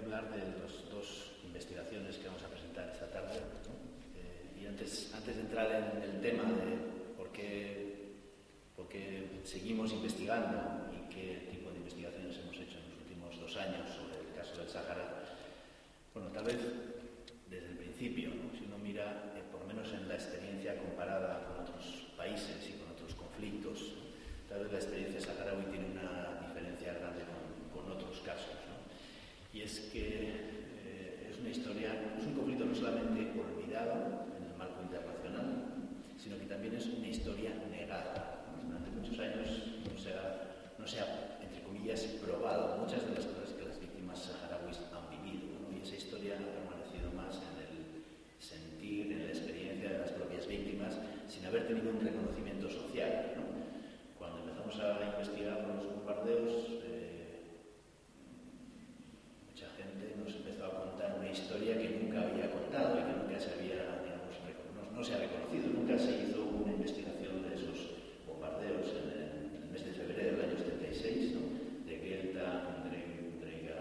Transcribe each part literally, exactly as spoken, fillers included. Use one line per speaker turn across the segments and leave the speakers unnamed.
hablar de las dos investigaciones que vamos a presentar esta tarde, ¿no? Eh, y antes, antes de entrar en el tema de por qué, por qué seguimos investigando y qué tipo de investigaciones hemos hecho en los últimos dos años sobre el caso del Sáhara, bueno, tal vez desde el principio, ¿no? Si uno mira, eh, por lo menos en la experiencia comparada con otros países y con otros conflictos, ¿no? Tal vez la experiencia saharaui tiene una diferencia grande con, con otros casos, ¿no? Y es que eh, es una historia, es un conflicto no solamente olvidado en el marco internacional, sino que también es una historia negada. Durante muchos años no se ha, no se ha, entre comillas, probado muchas de las cosas que las víctimas saharauis han vivido, ¿no? Y esa historia ha permanecido más en el sentir, en la experiencia de las propias víctimas, sin haber tenido un reconocimiento social, ¿no? Cuando empezamos a investigar los bombardeos, eh, mucha gente nos empezó a contar una historia que nunca había contado y que nunca se había, digamos, no, no se ha reconocido. Nunca se hizo una investigación de esos bombardeos en el, en el mes de febrero del año setenta y seis, ¿no? De Guelta, Ndrega,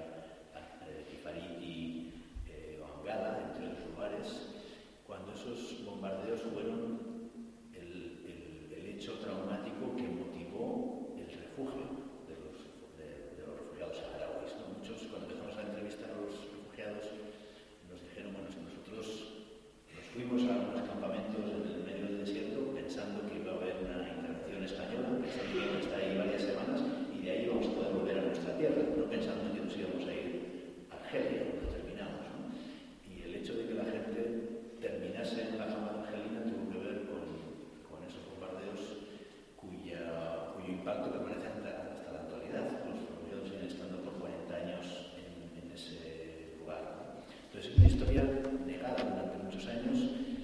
Tifariti, eh, Bangala, entre otros lugares, cuando esos bombardeos fueron el, el, el hecho traumático que motivó el refugio de los, de, de los refugiados saharauis, ¿no? Muchos, cuando empezamos a entrevistar a los refugiados, nos dijeron, bueno, si nosotros nos fuimos a unos campamentos en el medio del desierto pensando que iba a haber una intervención española, pensando que íbamos a estar ahí varias semanas y de ahí íbamos a poder volver a nuestra tierra, no pensando que nos íbamos a ir a Argelia, donde terminamos, ¿no? Y el hecho de que la gente terminase en la Jama argelina tuvo que ver con, con esos bombardeos cuya, cuyo impacto permanece hasta, hasta la actualidad. Los refugiados siguen estando por cuarenta años en, en ese lugar, ¿no? Entonces es una historia negada durante muchos años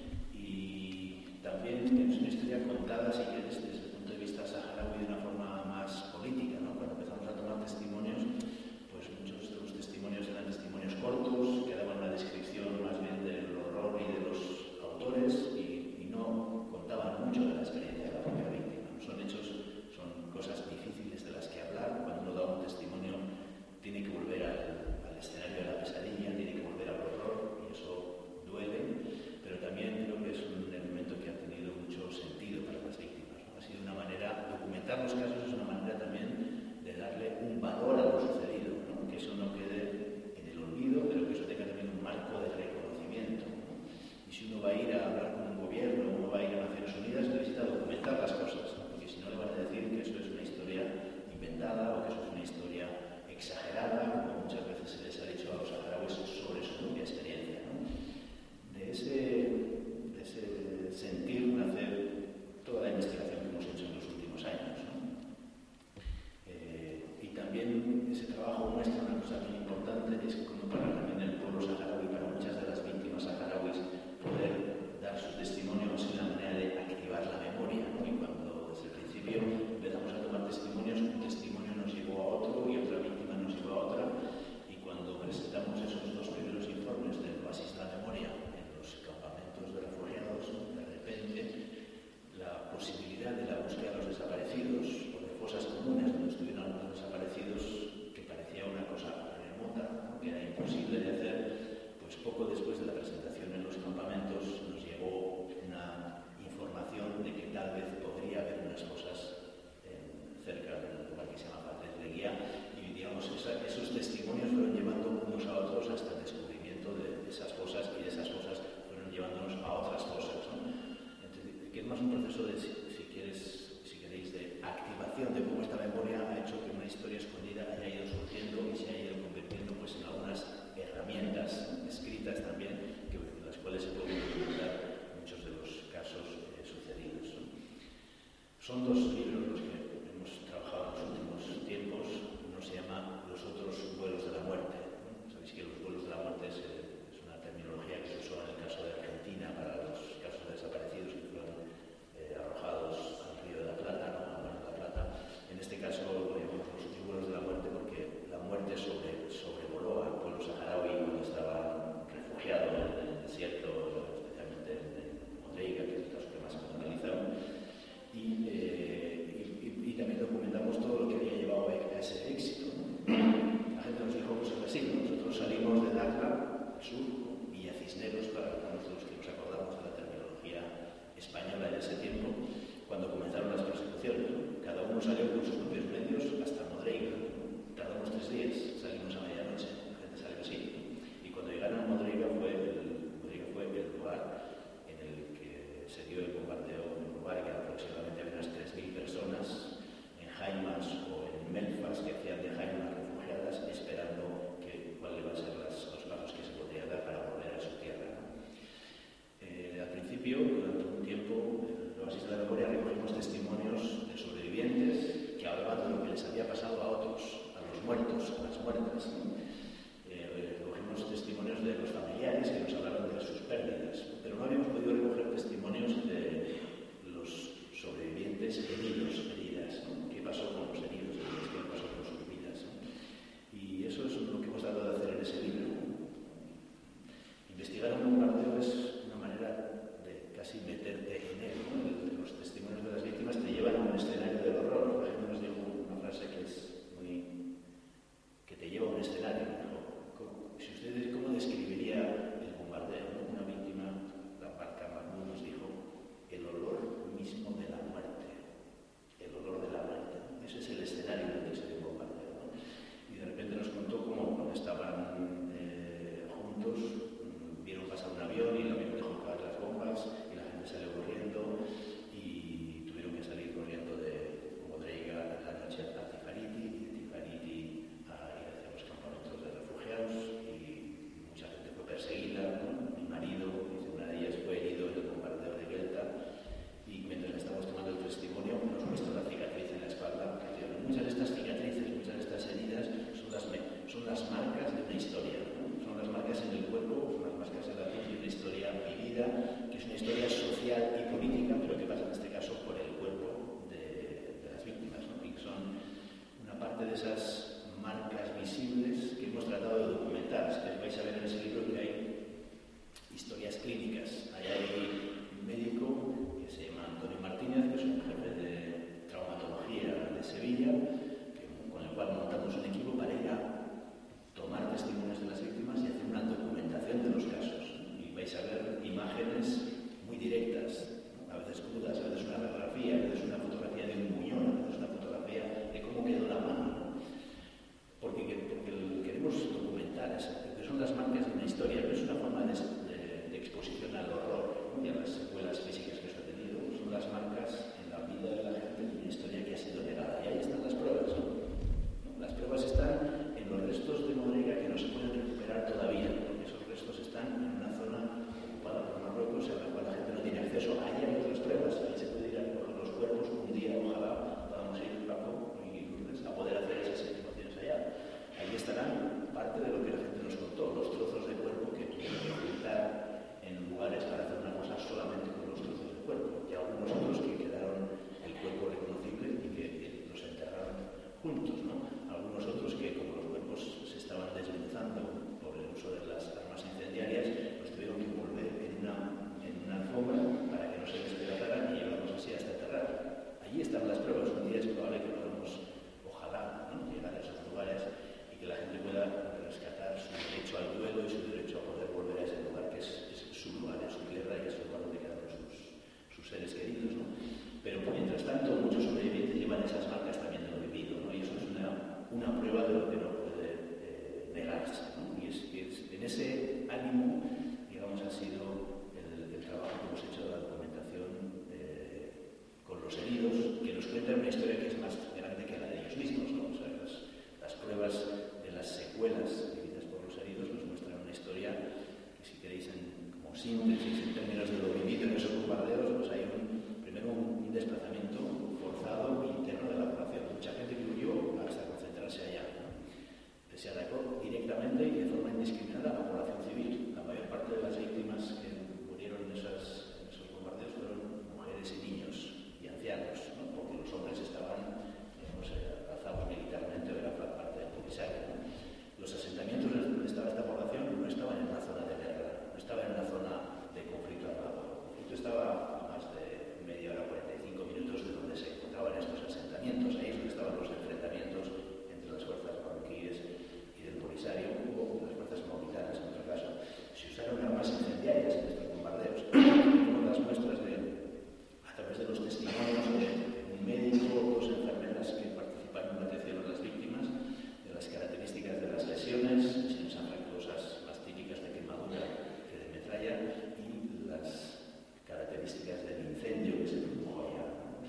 y también es una historia contada, si quieres, desde el punto de vista saharaui de una forma más política, ¿no? Cuando empezamos a tomar testimonios, pues muchos de los testimonios eran testimonios cortos, que daban una descripción más bien del horror y de los autores y, y no contaban mucho de la experiencia de la propia víctima. Son hechos, son cosas difíciles de las que hablar. Cuando uno da un testimonio tiene que volver al, al escenario de la pesadilla, tiene que volver al horror y eso duele, pero también creo que es un elemento que ha tenido mucho sentido para las víctimas, ¿no? Ha sido una manera, documentar los casos es una manera también de darle un valor a lo sucedido, ¿no? Que eso no quede en el olvido, pero que eso tenga también un marco de reconocimiento, ¿no? Y si uno va a ir a hablar con un gobierno, uno va a ir a Naciones Unidas, necesita documentar las cosas, ¿no? Porque si no le van a decir que eso es una historia inventada o que eso es una historia exagerada, como muchas veces se les ha dicho a los saharauis sobre su propia experiencia, ¿no? De ese, de ese sentir nace toda la investigación que hemos hecho en los últimos años, ¿no? Eh, y también ese trabajo muestra una cosa muy importante, es que como para también el pueblo saharaui, para muchas de las víctimas saharauis, poder dar su testimonio es una manera de activar la memoria, ¿no? Y cuando desde el principio empezamos a tomar testimonios, un testimonio nos llevó a otro y otra víctima nos llevó a otra, y cuando presentamos esos dos primeros informes del Oasis de la Memoria en los campamentos de refugiados, de repente la posibilidad de la búsqueda de los desaparecidos o de fosas comunes donde estuvieron algunos desaparecidos, que parecía una cosa remota, ¿no? Que era imposible de hacer, pues poco después de la presentación en los campamentos nos llegó una información de que tal vez podría haber unas cosas en, cerca del lugar que se llama Fates de Guía, y digamos esa, esos testimonios fueron llevando unos a otros hasta el descubrimiento de esas cosas, y de esas cosas fueron llevándonos a otras cosas, ¿no? Entonces, que es más un proceso de, si, si quieres, si queréis, de activación de cómo esta memoria ha hecho que una historia escondida haya ido surgiendo y se haya ido convirtiendo, pues, en algunas herramientas escritas también, que, en las cuales se pueden documentar muchos de los casos eh, sucedidos, ¿no? Son dos libros los que hemos trabajado en los últimos tiempos. Uno se llama Los otros vuelos de la muerte, ¿no? Sabéis que los vuelos de la muerte es, es una terminología que se usó en el caso de Argentina para los casos de desaparecidos que fueron eh, arrojados al río de la Plata, ¿no? Al mar de la Plata. En este caso lo llamamos los otros vuelos de la muerte porque la muerte sobre, sobrevoló al pueblo saharaui cuando estaba refugiado en el desierto, especialmente en Mondeiga, que es el caso que más hemos analizado. Y eh, cuentan una historia que es más grande que la de ellos mismos, ¿no? O sea, las, las pruebas de las secuelas vividas por los heridos nos muestran una historia que, si queréis, en, como síntesis en términos de lo vivido en esos bombardeos, pues hay un, primero un, un desplazamiento forzado interno de la población. Mucha gente que huyó hasta concentrarse allá, ¿no? Se atacó directamente y de forma indiscriminada a la población civil. La mayor parte de las víctimas que murieron en, esas, en esos bombardeos fueron mujeres y niños y ancianos, ¿no? Porque los hombres estaban, digamos, alzados militarmente de la parte del Polisario, ¿no? Los asentamientos donde estaba esta población no estaban en una zona de guerra, no estaban en una zona de conflicto armado. El conflicto estaba a más de media hora, cuarenta y cinco minutos de donde se encontraban estos asentamientos. Ahí es donde estaban los enfrentamientos entre las fuerzas marroquíes y del Polisario, o las fuerzas mauritanas en otro caso. Se usaron armas incendiarias en estos bombardeos. Tenemos las muestras de, a través de los testimonios de un médico o dos enfermeras que participaron en la atención a las víctimas, de las características de las lesiones, lesiones anfractuosas más típicas de quemadura que de metralla, y las características del incendio que se produjo allá.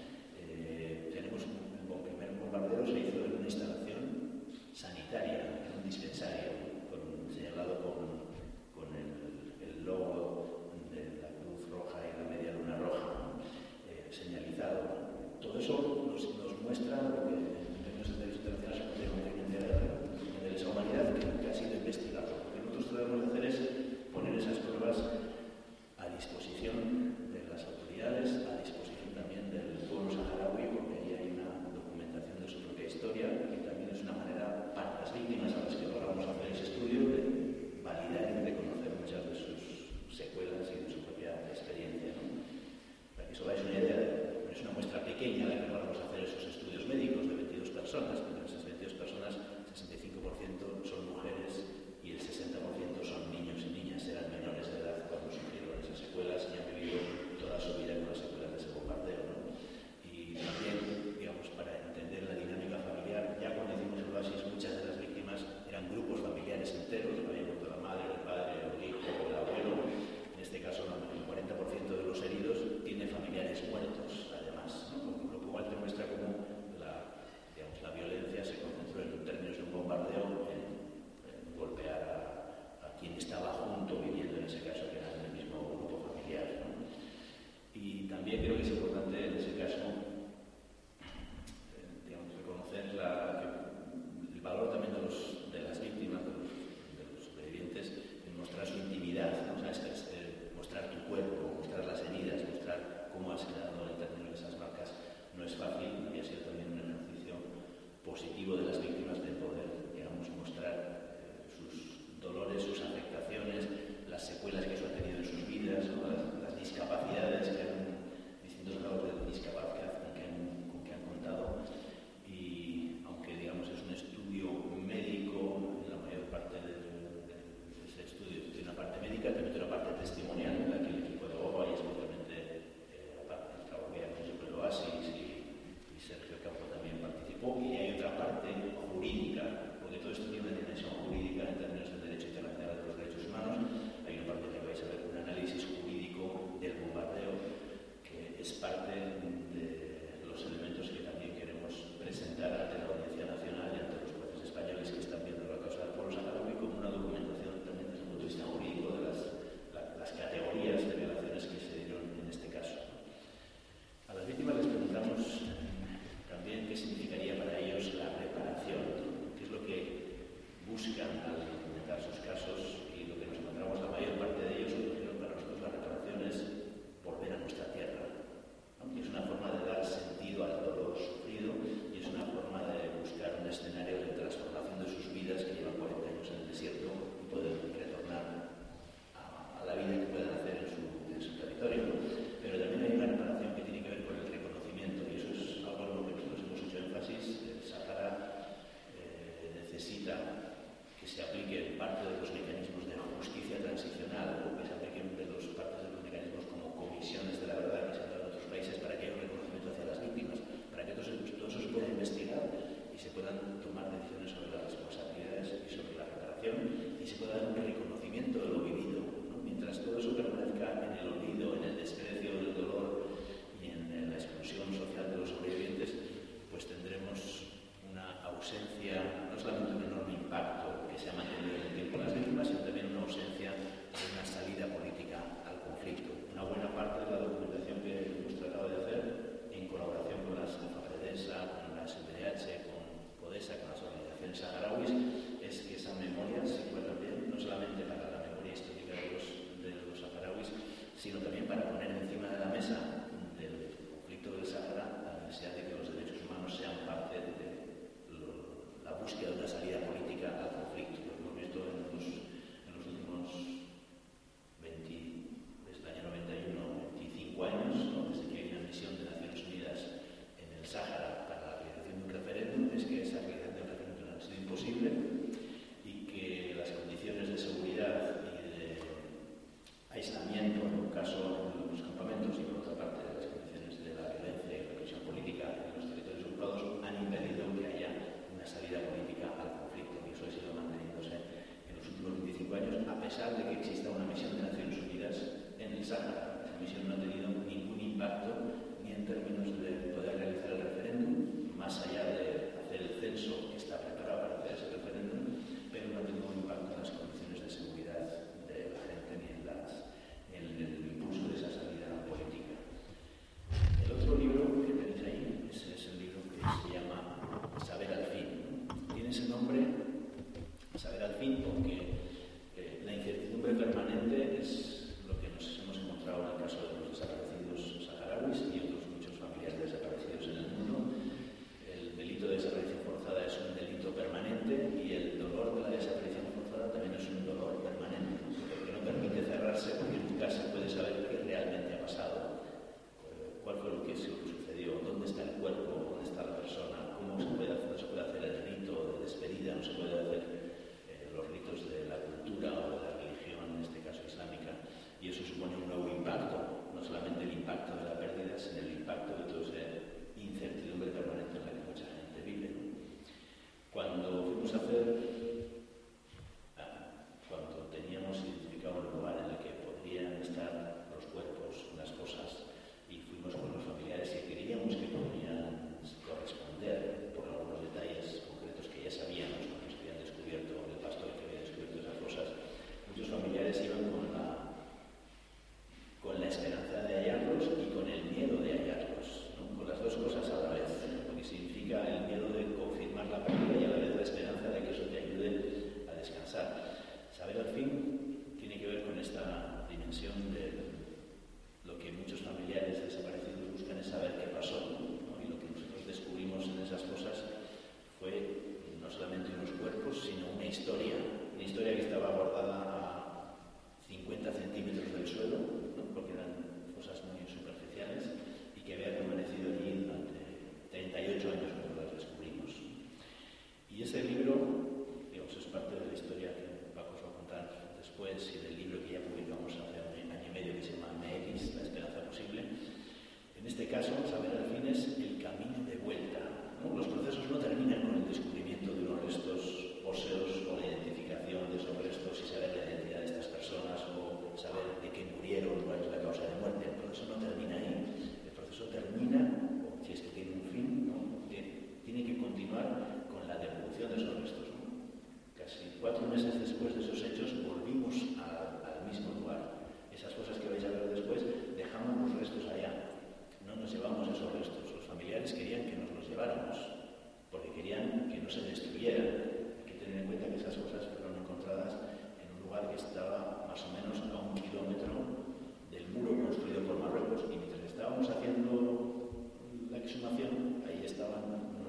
Eh, tenemos un, el primer bombardeo se hizo en una instalación sanitaria, en un dispensario, con, señalado con, con el, el logo de la Cruz Roja y la Media Luna Roja, ¿no? eh, señalizado. Todo eso nos, nos muestra lo que en términos de derecho internacional se considera un crimen de lesa humanidad que, que ha sido investigado. Lo que nosotros debemos hacer es poner esas pruebas a disposición de las autoridades, a disposición también del pueblo saharaui, porque ahí hay una documentación de su propia historia y también es una manera para las víctimas a las que logramos hacer ese estudio de validar y reconocer muchas de sus secuelas y de su propia experiencia, ¿no? Para que eso veáis una idea, es una muestra pequeña de que logramos hacer esos estudios médicos de veintidós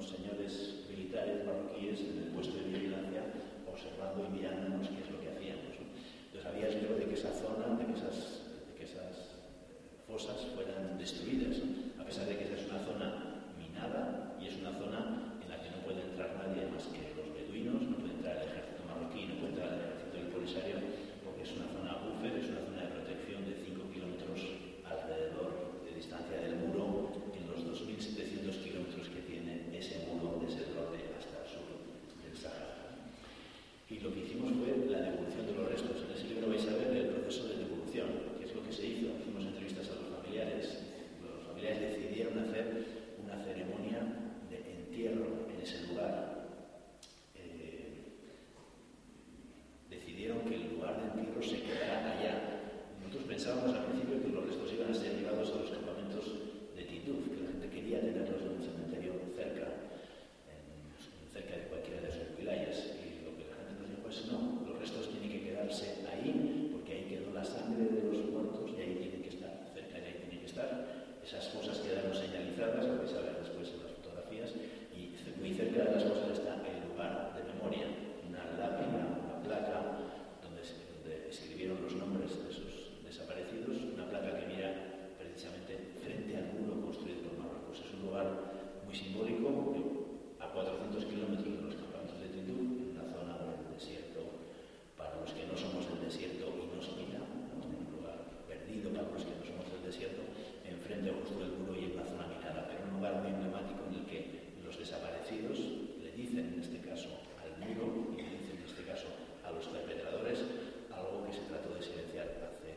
unos señores militares marroquíes en el puesto de vigilancia observando y mirándonos qué es lo que hacíamos, ¿no? Entonces había riesgo de que esa zona, de que esas, de que esas fosas fueran destruidas, ¿no? A pesar de que esa es una zona minada y es una zona en la que no puede entrar nadie más que los beduinos, no puede entrar el ejército marroquí, no puede entrar el ejército del Polisario, porque es una zona buffer, es una zona de protección de cinco kilómetros alrededor de distancia del muro en los dos mil setecientos kilómetros que tiene ese muro desde el norte hasta el sur del Sahara. Y lo que hicimos fue la devolución de los restos. En ese libro vais a ver el proceso de devolución, que es lo que se hizo. Hicimos entrevistas a los familiares. Los familiares decidieron hacer una ceremonia de entierro en ese lugar. Eh, decidieron que el lugar de entierro se quedara allá. Nosotros pensábamos al principio que los restos iban a ser llevados a los campamentos de Tinduf, que la gente quería tenerlos en un cementerio cerca, en, cerca de cualquiera de sus wilayas. Y lo que la gente nos dijo es no, los restos tienen que quedarse ahí, porque ahí quedó la sangre de los muertos y ahí tienen que estar, cerca de ahí tienen que estar. Esas fosas quedaron señalizadas, lo vais a ver después en las fotografías, y muy cerca de las fosas está el lugar de memoria, una lápida, una placa, donde, donde escribieron los nombres de esos desaparecidos, una placa que mira precisamente frente al muro construido por Marruecos. Es un lugar muy simbólico, a cuatrocientos kilómetros de los campamentos de Tinduf, en una zona del desierto, para los que no somos del desierto inhóspita, ¿no? En un lugar perdido para los que no somos del desierto, enfrente justo del muro y en una zona minada, pero un lugar muy emblemático en el que los desaparecidos le dicen en este caso al muro y le dicen en este caso a los perpetradores algo que se trató de silenciar hace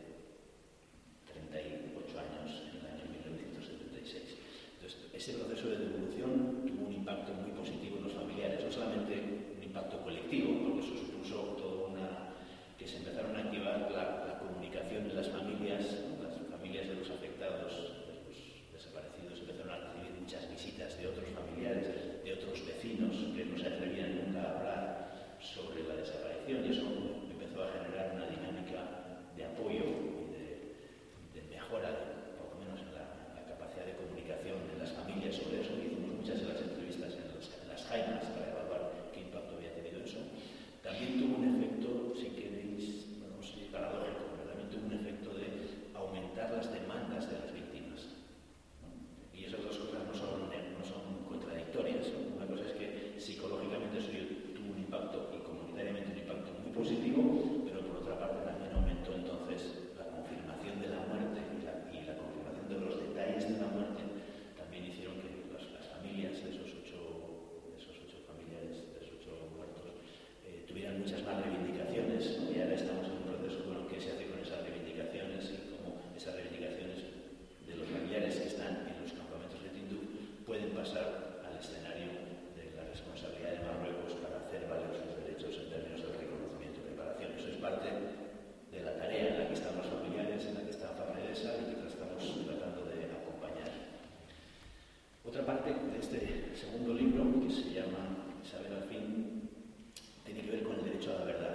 treinta y ocho años, en el año mil novecientos setenta y seis. Entonces, ese proceso de devolución tuvo un impacto muy positivo en los familiares, no solamente un impacto colectivo, porque eso supuso toda una... que se empezaron a activar la, la comunicación de las familias, ¿no? Las familias de los afectados, de los desaparecidos, empezaron a recibir muchas visitas de otros familiares, de otros vecinos que no se atrevían nunca a hablar sobre la desaparición, y eso empezó a generar una dinámica de apoyo y de, de mejora, de, por lo menos en la, en la capacidad de comunicación de las familias sobre eso. Hicimos muchas de las entrevistas en, los, en las jaimas para evaluar qué impacto había tenido eso. También tuvo un efecto, si queréis, no sé, paradójico, pero también tuvo un efecto de aumentar las demandas de las víctimas, ¿no? Y esas dos cosas no son, no son contradictorias, ¿no? Una cosa es que psicológicamente eso tuvo un impacto y comunitariamente un impacto muy positivo, pero por otra parte también aumentó entonces la confirmación de la muerte y la, y la confirmación de los detalles de la muerte. También hicieron que las, las familias de esos ocho, de esos ocho familiares, de esos ocho muertos, eh, tuvieran muchas más reivindicaciones, ¿no? Y ahora estamos en un proceso con lo que se hace con esas reivindicaciones y cómo esas reivindicaciones de los familiares que están en los campamentos de Tinduf pueden pasar al escenario de la responsabilidad de Marruecos para hacer valer sus derechos en términos del reconocimiento y preparación. Eso es parte de la tarea en la que están los familiares, en la que está Farredesa y que estamos tratando de acompañar. Otra parte de este segundo libro, que se llama Saber al fin, tiene que ver con el derecho a la verdad.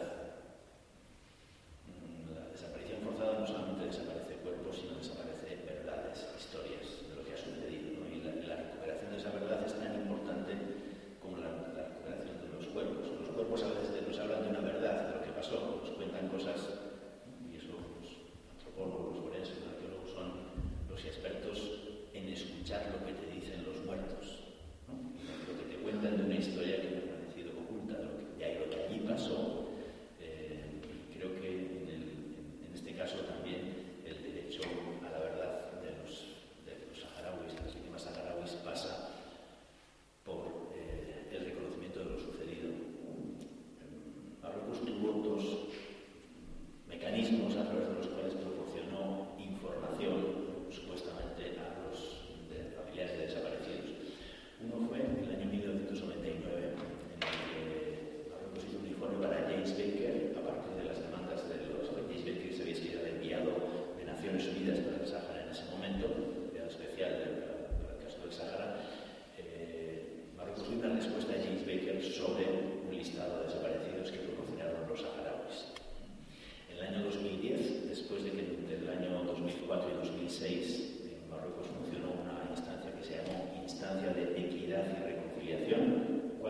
La desaparición forzada no solamente desaparece cuerpos, sino desaparece verdades, historias de lo que ha sucedido, ¿no? Y la, la recuperación de esa verdad es tan importante como la, la recuperación de los cuerpos. Los cuerpos a veces nos hablan de una verdad, de lo que pasó, nos cuentan cosas, y eso los antropólogos, los forenses, los arqueólogos son los expertos en escuchar lo que te dicen los muertos, ¿no? Lo que te cuentan de una historia que ha permanecido oculta, lo que, ya, lo que allí pasó. Eh, y creo que en, el, en, en este caso también el derecho a la verdad de los, de los saharauis, de las víctimas saharauis, pasa por eh, el reconocimiento de lo sucedido. Marruecos tuvo dos mecanismos a través de los cuales proporcionó información supuestamente a los de familiares de desaparecidos. Uno fue en el año mil novecientos noventa y nueve, en el que Marruecos hizo un informe para James Baker a partir de las demandas de los... James Baker sabía que era el enviado de Naciones Unidas para el Sáhara en ese momento, enviado especial para, para el caso del Sáhara. Eh, Marruecos dio una respuesta a James Baker sobre un listado de desaparecidos que proporcionaron los saharauis. En el año dos mil diez, después de que entre el año dos mil cuatro y dos mil seis en Marruecos funcionó una instancia que se llamó Instancia de Equidad y Reconciliación,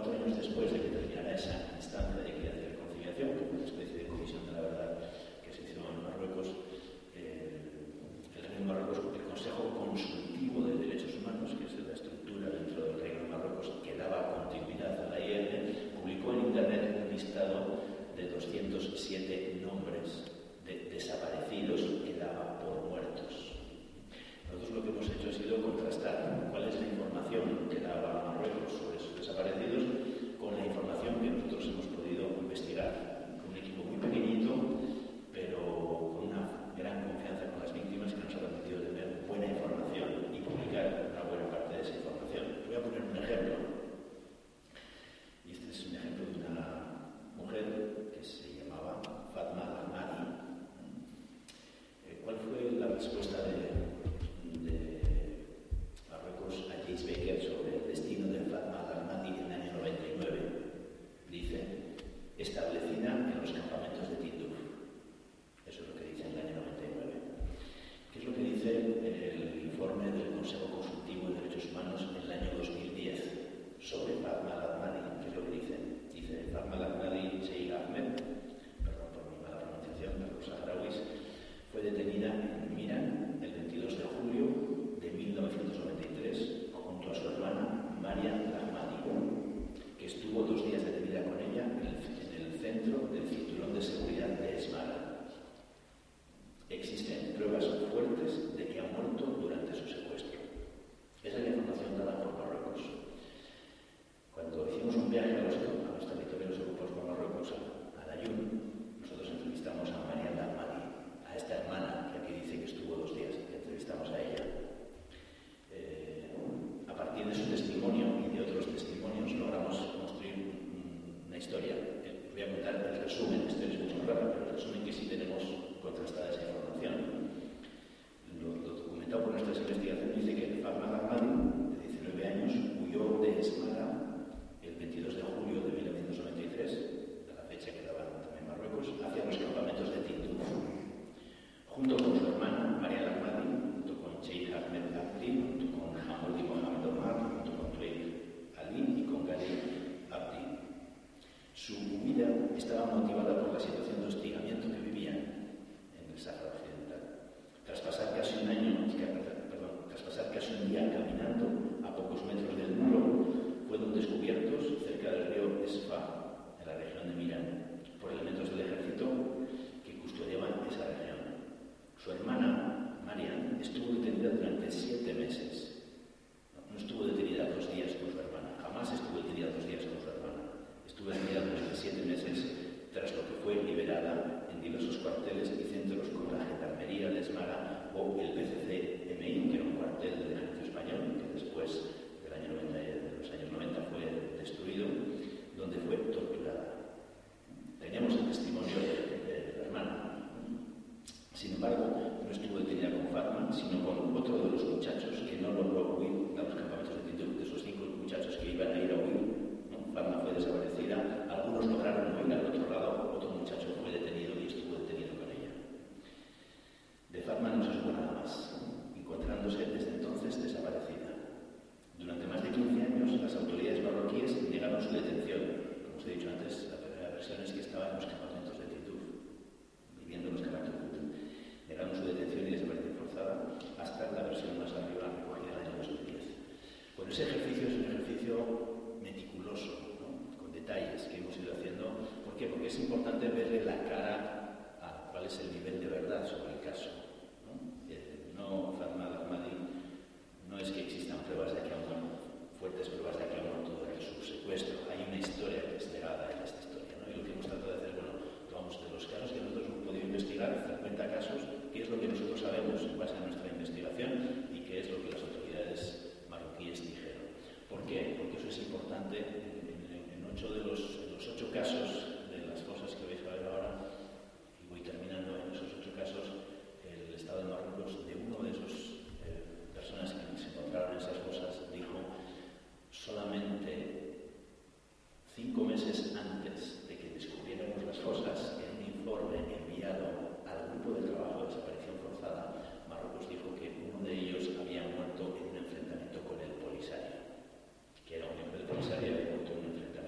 cuatro años después de que terminara esa instancia de equidad y reconciliación, que fue una especie de comisión de la verdad que se hizo en Marruecos, eh, el Reino de Marruecos, el Consejo Consultivo de Derechos Humanos, que es la estructura dentro del Reino de Marruecos que daba continuidad a la I E N, publicó en Internet un listado de doscientos siete nombres de desaparecidos que daba por muertos. Nosotros lo que hemos hecho ha sido contrastar cuál es la información que daba Marruecos sobre esos desaparecidos con la información que nosotros hemos podido investigar, con un equipo muy pequeñito, pero con una gran confianza con las víctimas que nos ha permitido tener buena información y publicar una buena parte de esa información. Voy a poner un ejemplo. Y este es un ejemplo de una mujer que se llamaba Fatma Al-Ahmadi. ¿Cuál fue la respuesta de, de Marruecos a James Baker sobre el destino de Fatma Al-Ahmadi en el año noventa y nueve? Dice, establecida en los campamentos de Tinduf. Eso es lo que dice en el año noventa y nueve. ¿Qué es lo que dice el informe del Consejo Consultivo de Derechos Humanos en el año dos mil diez sobre Fatma Al-Ahmadi? ¿Qué es lo que dice? Dice, Fatma Al-Ahmadi Sheikh Ahmed, perdón por mi mala pronunciación, de los saharauis, fue detenida en Miran el veintidós de julio de mil novecientos noventa y tres junto a su hermana Mariam Ahmadi, que estuvo dos días detenida con ella en el, en el centro del cinturón de seguridad de Esmara. Existen pruebas fuertes de que ha muerto durante su secuestro. Esa es la información dada por Marruecos. Cuando hicimos un viaje a los, a los territorios ocupados por Marruecos, a, a Dayun, nosotros entrevistamos a Mariam Ahmadi, a esta hermana que aquí dice que estuvo dos días, que entrevistamos a ella. Eh, a partir de su testimonio y de otros testimonios logramos construir una historia. Eh, voy a contar el resumen, esto es mucho raro, pero el resumen que sí tenemos contrastada esa información. Lo, lo documentado por nuestras investigaciones dice que Fatma Al-Ahmadi, de diecinueve años, huyó de Esmara el veintidós de julio de mil novecientos noventa y tres, a la fecha que daba también Marruecos, hacia los campamentos de Tinduf. Junto con su hermana, María Al-Ahmadi, junto con Sheikh Ahmed Abdi, junto con Hamoudi Mohamed Omar, junto con Tueib Ali y con Gali Abdi. Su huida estaba motivada por la situación de hostigamiento que vivían en el Sáhara Occidental. Tras pasar casi un año, perdón, tras pasar casi un día caminando a pocos metros del muro, fueron descubiertos cerca del río Esfa, en la región de Miran, por elementos del ejército que custodiaban esa región. Su hermana, Mariam, estuvo detenida durante siete meses. No, no estuvo detenida dos días con su hermana, jamás estuvo detenida dos días con su hermana. Estuvo detenida durante siete meses, tras lo que fue liberada en diversos cuarteles y centros como la Gendarmería de Esmara o el P C C M I, que era un cuartel del ejército español, que después del año noventa, de los años noventa fue destruido, donde fue torturada. Teníamos el testimonio de, de, de la hermana. Sin embargo, no estuvo detenida con Fatma, sino con otro de los muchachos que no logró huir a los campamentos de Tinduf, de esos cinco muchachos que iban a ir a huir. ¿No? Fatma fue desaparecida, algunos lograron huir al otro lado, otro muchacho fue detenido y estuvo detenido con ella. De Fatma no se supo nada más, encontrándose desde entonces desaparecida. Durante más de quince años, las autoridades marroquíes negaron su detención. Como os he dicho antes, la versión es que estaba en los campamentos de Tinduf, viviendo en los campamentos de Tinduf. Negaron su detención y desaparición forzada hasta la versión más arriba recogida en el año dos mil diez. Bueno, ese ejercicio es un ejercicio meticuloso, ¿no? Con detalles que hemos ido haciendo. ¿Por qué? Porque es importante verle la cara a cuál es el nivel de verdad sobre el caso. No, eh, no Fatma Al-Ahmadi, no es que existan pruebas de que ha muerto, fuertes pruebas de que ha muerto durante su secuestro. Hay una historia que es legada en esta historia, ¿no? Y lo que hemos tratado de hacer, bueno, tomamos de los casos que nosotros hemos podido investigar, cincuenta casos, qué es lo que nosotros sabemos en base a nuestra investigación y qué es lo que las autoridades marroquíes dijeron. ¿Por qué? Porque eso es importante. En, en, en ocho de los, en los ocho casos de las cosas que vais a ver ahora, y voy terminando, en esos ocho casos, el Estado de Marruecos, de uno de esos eh, personas que se encontraron en esas cosas, dijo solamente cinco meses antes de que descubriéramos las fosas, en un informe enviado al grupo de trabajo de desaparición forzada, Marruecos dijo que uno de ellos había muerto en un enfrentamiento con el Polisario, que era un miembro del Polisario y había muerto en un enfrentamiento.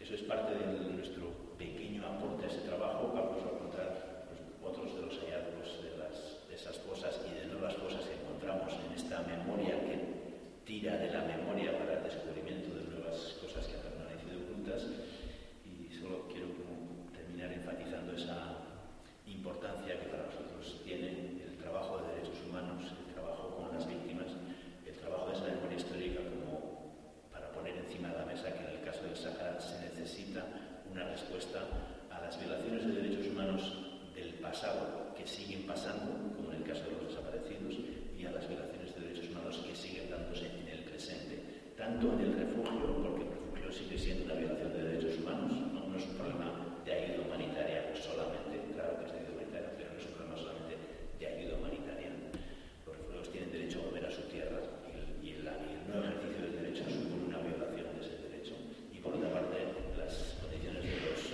Eso es parte de nuestro pequeño aporte a ese trabajo. Vamos a encontrar pues, otros de los hallazgos de, las, de esas cosas y de nuevas cosas que encontramos en esta memoria que tira de la memoria para el descubrimiento de nuevas cosas que han permanecido ocultas. Y solo quiero como terminar enfatizando esa importancia que para nosotros tiene el trabajo de derechos humanos, el trabajo con las víctimas, el trabajo de esa memoria histórica como para poner encima de la mesa que en el caso del Sáhara se necesita una respuesta a las violaciones de derechos humanos del pasado que siguen pasando, como en el caso de los desaparecidos, y a las violaciones de derechos humanos que siguen dándose en el presente, tanto en el refugio, porque el refugio sigue siendo una violación de derechos humanos, no, no es un problema de ayuda humanitaria solamente, claro que es de ayuda humanitaria, pero no es un problema solamente de ayuda humanitaria. Los refugiados tienen derecho a volver a su tierra y el, y el, y el no ejercicio del derecho supone una violación de ese derecho. Y por otra parte, las condiciones de, los,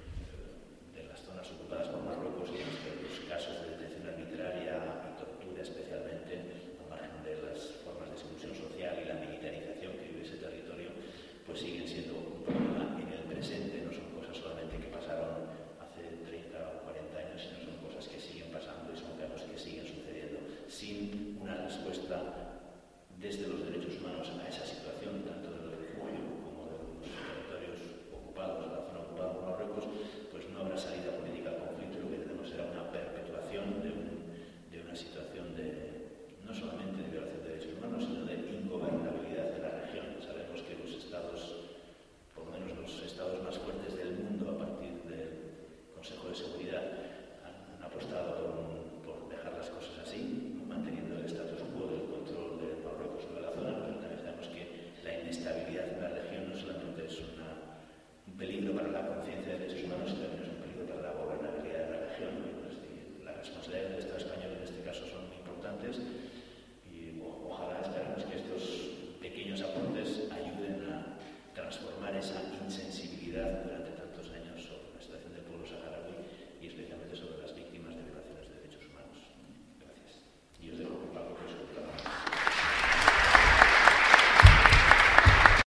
de las zonas ocupadas por Marruecos y los casos de detención arbitraria y tortura especialmente, al margen de las formas de exclusión social y la militarización que vive ese territorio, pues siguen siendo un problema en el presente, no son cosas solamente que pasaron hace treinta o cuarenta años, sino son cosas que siguen pasando y son casos que siguen sucediendo sin una respuesta desde los derechos humanos a esa situación, tanto del refugio como de los territorios ocupados, la zona ocupada por Marruecos, pues no habrá salida política al conflicto. Lo que tenemos será una perpetuación de, un, de una situación de, no solamente de violación de derechos humanos, sino de ingobernabilidad de la región. Sabemos que los estados, por lo menos los estados más fuertes del mundo a partir del Consejo de Seguridad, han, han apostado por, un, por dejar las cosas así, manteniendo el status quo del control de Marruecos sobre la zona, pero también sabemos que la inestabilidad en la región no solamente es una, un peligro para la